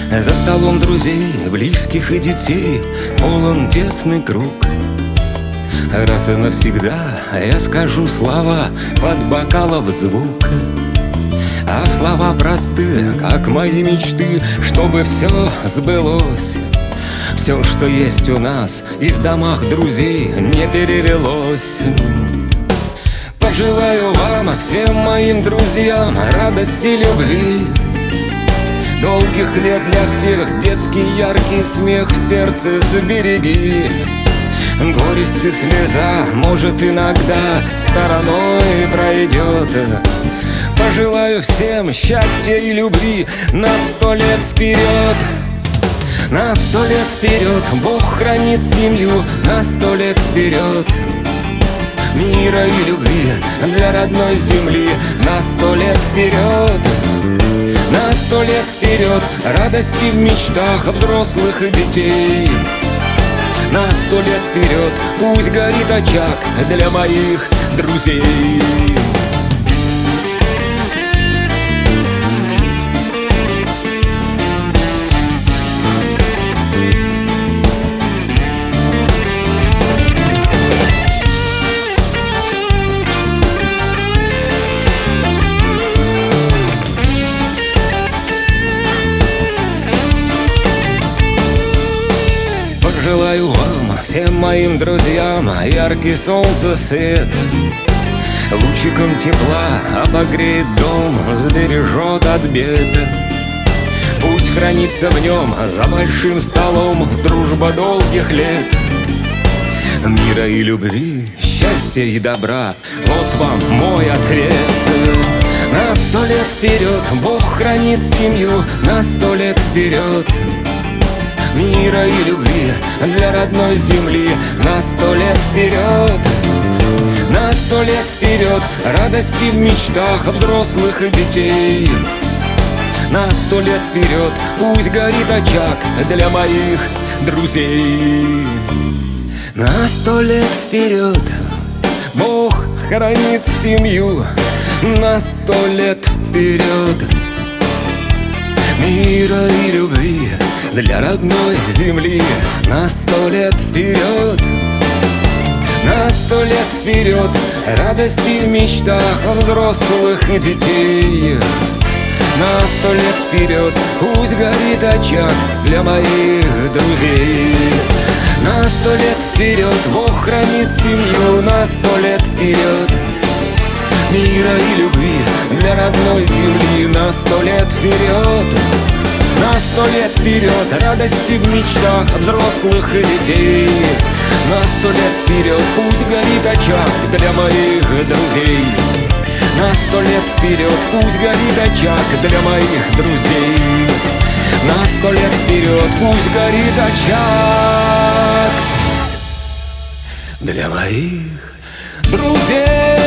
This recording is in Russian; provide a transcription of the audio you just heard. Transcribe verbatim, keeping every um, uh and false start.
За столом друзей, близких и детей полон тесный круг. Раз и навсегда я скажу слова под бокалов звук. А слова просты, как мои мечты, чтобы все сбылось. Все, что есть у нас и в домах друзей, не перевелось. Пожелаю вам, всем моим друзьям, радости, любви, долгих лет для всех, детский яркий смех в сердце забереги. Горесть и слеза, может, иногда стороной пройдет. Пожелаю всем счастья и любви на сто лет вперед. На сто лет вперед, Бог хранит семью на сто лет вперед. Мира и любви для родной земли на сто лет вперед. На сто лет вперед, радости в мечтах взрослых и детей. На сто лет вперед, пусть горит очаг для моих друзей. Желаю вам, всем моим друзьям, яркий солнце свет. Лучиком тепла обогреет дом, сбережет от бед. Пусть хранится в нем за большим столом дружба долгих лет. Мира и любви, счастья и добра, вот вам мой ответ. На сто лет вперед, Бог хранит семью на сто лет вперед. Мира и любви для родной земли на сто лет вперед. На сто лет вперед, радости в мечтах взрослых и детей. На сто лет вперед, пусть горит очаг для моих друзей. На сто лет вперед, Бог хранит семью на сто лет вперед. Мира и любви для родной земли на сто лет вперед. На сто лет вперед, радости в мечтах взрослых и детей. На сто лет вперед, пусть горит очаг для моих друзей. На сто лет вперед, Бог хранит семью на сто лет вперед. Мира и любви для родной земли на сто лет вперед. На сто лет вперед, радости в мечтах взрослых и детей. На сто лет вперед, пусть горит очаг для моих друзей. На сто лет вперед, пусть горит очаг для моих друзей. На сто лет вперед, пусть горит очаг для моих друзей.